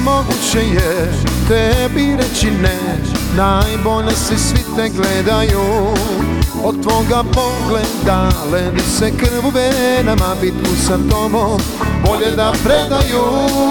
Nemoguće je tebi reći ne, najbolje si, svi te gledaju. Od tvoga pogleda ledi se krv u venama, bitku sa tobom bolje da predaju.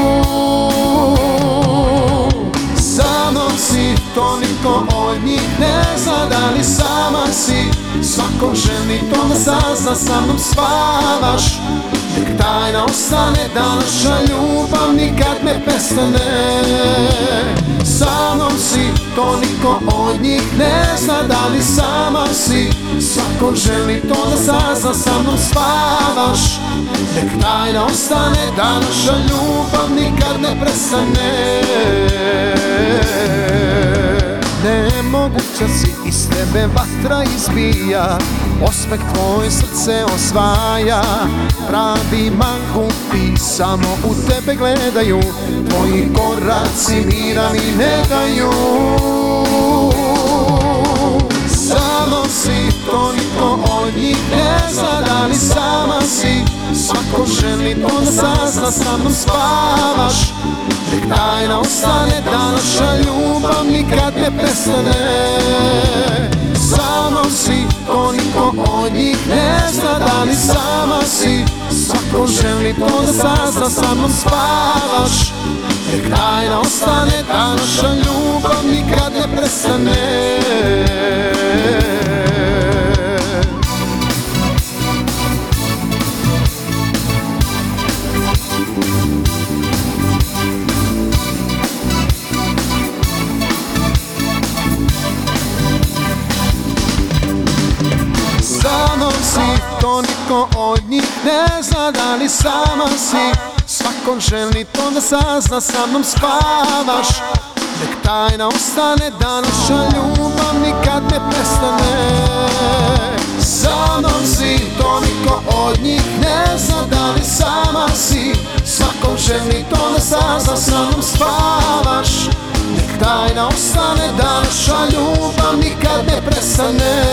Sa mnom si, to niko od njih ne zna, da li sama si. Svako želi to da sazna, sa mnom spavaš. Nek tajna ostane da naša ljubav nikad ne prestane. Sa mnom si, to niko od njih ne zna, da li sama si. Svako želi to da sazna, sa mnom spavaš. Nek tajna ostane da naša ljubav nikad ne prestane. Nemoguća si, iz tebe vatra izbija, osmeh tvoj srce osvaja. Pravi mangupi samo u tebe gledaju, tvoji koraci mira mi ne daju. Sa mnom si, to niko od njih ne zna, da li sama si. Svako želi to da sazna, sa mnom spavaš. Nek tajna ostane da naša ljubav nikad ne prestane. Sa mnom si, to niko od njih ne zna, da li sama si. Svako želi to da sazna, sa mnom spavaš. Nek tajna ostane da naša ljubav nikad ne prestane. Sa mnom si, to niko od njih ne zna, da li sama si. Svako želi to da sazna, sa mnom spavaš. Nek tajna ostane da naša ljubav nikad ne prestane. Sa mnom si, to niko od njih ne zna, da li sama si. Svako želi to da sazna, sa mnom spavaš. Nek tajna ostane da naša ljubav nikad ne prestane.